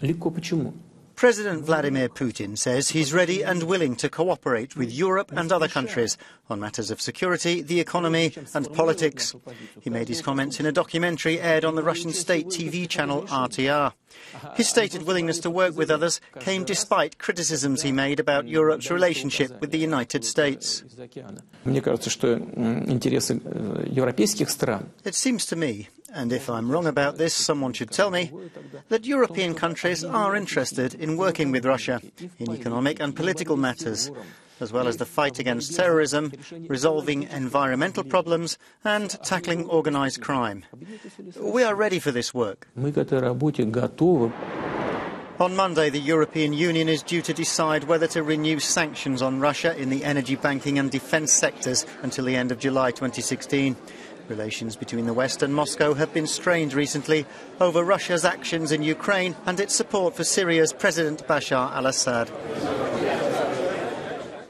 President Vladimir Putin says he's ready and willing to cooperate with Europe and other countries on matters of security, the economy and politics. He made his comments in a documentary aired on the Russian state TV channel RTR. His stated willingness to work with others came despite criticisms he made about Europe's relationship with the United States. It seems to me, and if I'm wrong about this, someone should tell me, that European countries are interested in working with Russia in economic and political matters, as well as the fight against terrorism, resolving environmental problems and tackling organised crime. We are ready for this work. On Monday, the European Union is due to decide whether to renew sanctions on Russia in the energy, banking and defence sectors until the end of July 2016. Relations between the West and Moscow have been strained recently over Russia's actions in Ukraine and its support for Syria's President Bashar al-Assad.